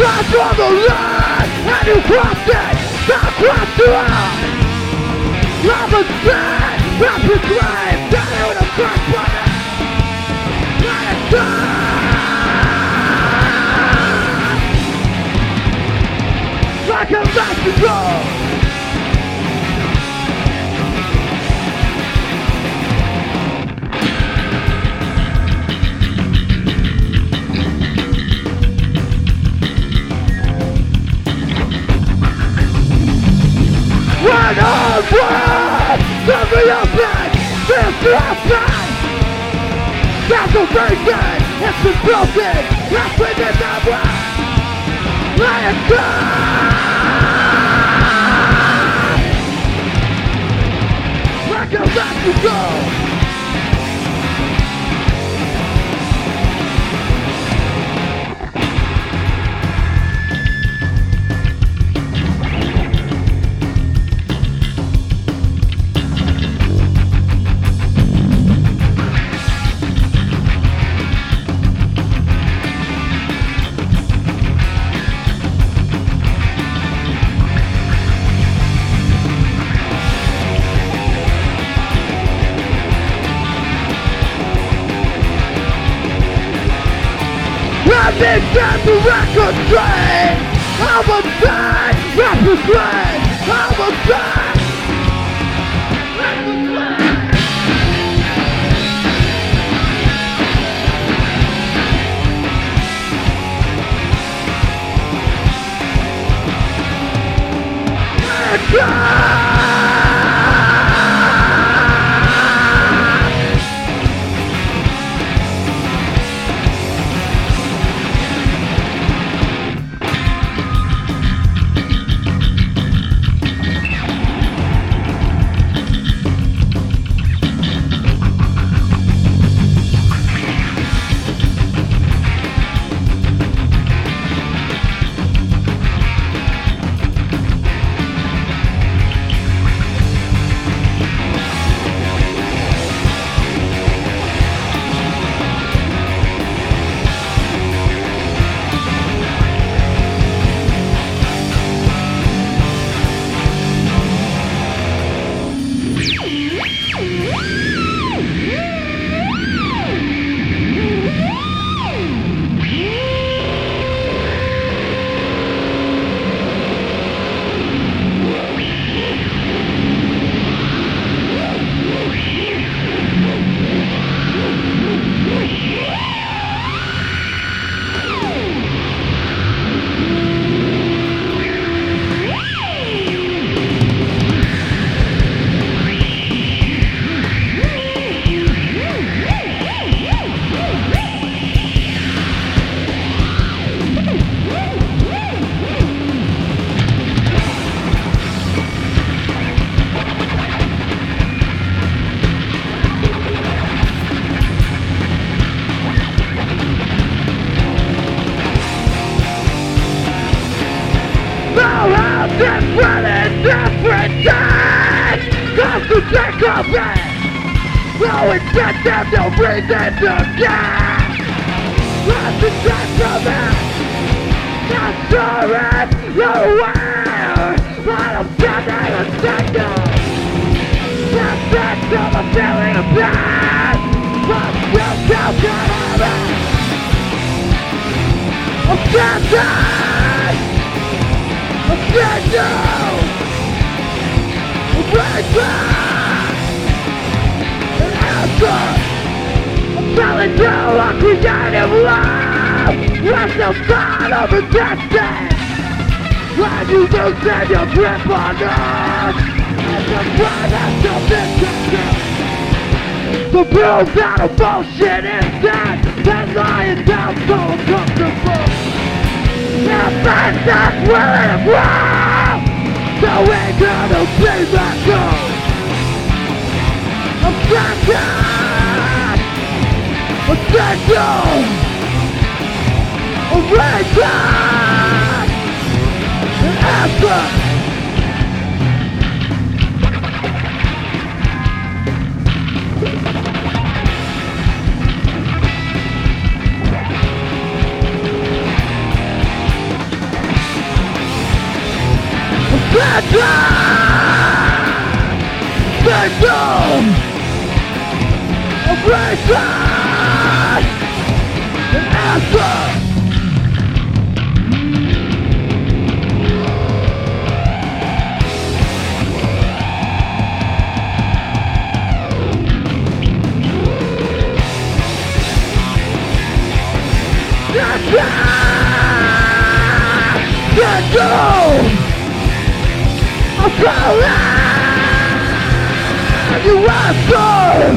Cross on the line, and you crossed it, now cross the line. Love is dead, love is life, down in the cross button. Let it die. Like a Mexico. Run on, run! Cover your back! Fist your back! That's a breaking! It's been broken! Let's bring it that way! Let it go! Like a Mexico! I've been down the record train. I'm a bad rapper train. I'm a bad rapper train. Different times, comes to take a breath. No incentive, no reason to die. Lost the sense of it. Not sure it, you're aware. But I'm standing a signal. The sense of a feeling of bad. But still so good of it. I'm standing. I'm standing. Right back! An answer! I'm telling you a creative love! You're still part of a destiny! When you loosen your grip on us! It's a find out something to do! The bills out of bullshit instead! And lying down so uncomfortable! Now that's not where it was! So we're gonna be back home. I'm trapped. I'm trapped. I'm right back. An answer. Symptom of racist answer. Symptom of racist. You are so